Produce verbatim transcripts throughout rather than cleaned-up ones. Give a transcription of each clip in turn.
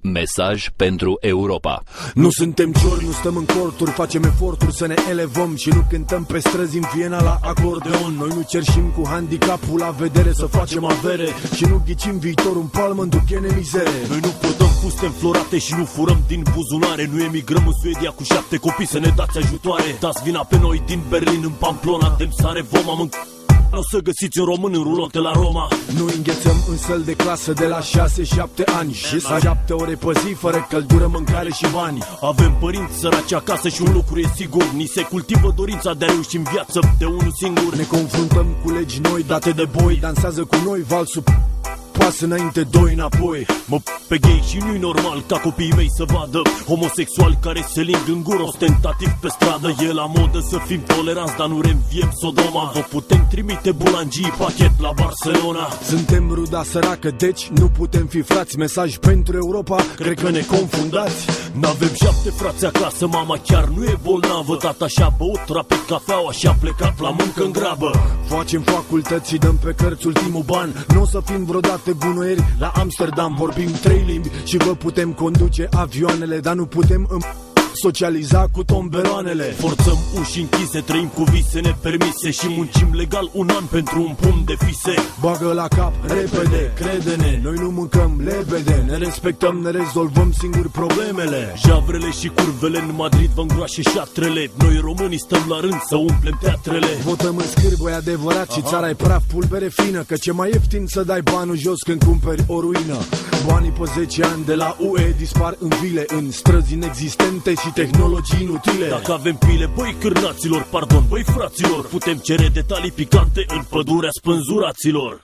Mesaj pentru Europa. Nu suntem ciori, nu stăm în corturi, facem eforturi să ne elevăm și nu cântăm pe străzi în Viena la acordeon. Noi nu cerșim cu handicapul la vedere să facem avere și nu ghicim viitorul în palmă în duchene mizere. Noi nu purtăm fuste înflorate și nu furăm din buzunare. Nu emigrăm în Suedia cu șapte copii să ne dați ajutoare. Dați vina pe noi din Berlin în Pamplona, dem sare vom am o să găsiți un român în rulote la Roma. Nu înghețăm în săl de clasă de la șase șapte ani și să șapte ore pe zi fără căldură, mâncare și bani. Avem părinți săraci acasă și un lucru e sigur: ni se cultivă dorința de a reuși în viață de unul singur. Ne confruntăm cu legi noi date de boi, dansează cu noi valsul pas înainte, doi înapoi. Mă pe gay și nu-i normal ca copiii mei să vadă homosexuali care se ling în gură ostentativ pe stradă. E la modă să fim toleranți, dar nu reînviem Sodoma. Vă putem trimite bulangii pachet la Barcelona. Suntem ruda săracă, deci nu putem fi frați. Mesaj pentru Europa, cred că ne confundați. N-avem șapte frați acasă, mama chiar nu e bolnavă. Tata și-a băut rapid cafeaua și a plecat la muncă în grabă. Facem facultăți și dăm pe cărți ultimul ban. Nu o să fim vreodată gunoieri la Amsterdam. Vorbim trei limbi și vă putem conduce avioanele, dar nu putem în... socializa cu tomberoanele. Forțăm uși închise, trăim cu vise nepermise și muncim legal un an pentru un pumn de fise. Bagă la cap repede, crede-ne, noi nu mâncăm lebede. Ne respectăm, ne rezolvăm singuri problemele. Javrele și curvele în Madrid vă îngroașe șatrele. Noi românii stăm la rând să umplem teatrele. Votăm în scârbă, e adevărat. Și țara e praf, pulbere fină, că ce mai ieftin să dai banul jos când cumperi o ruină. Banii pe zece ani de la U E dispar în vile, în străzi inexistente și tehnologii inutile. Dacă avem pile, băi cârnaților, pardon, băi fraților, putem cere detalii picante în pădurea spânzuraților.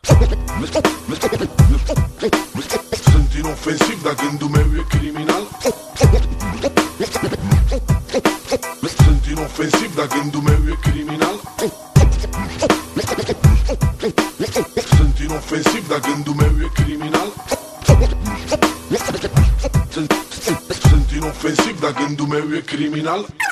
Sunt inofensiv, dar gândul meu e criminal. Sunt inofensiv, dar gândul meu e criminal. Sunt inofensiv, dar gândul meu e criminal. Sunt inofensiv, dar gândul meu e criminal.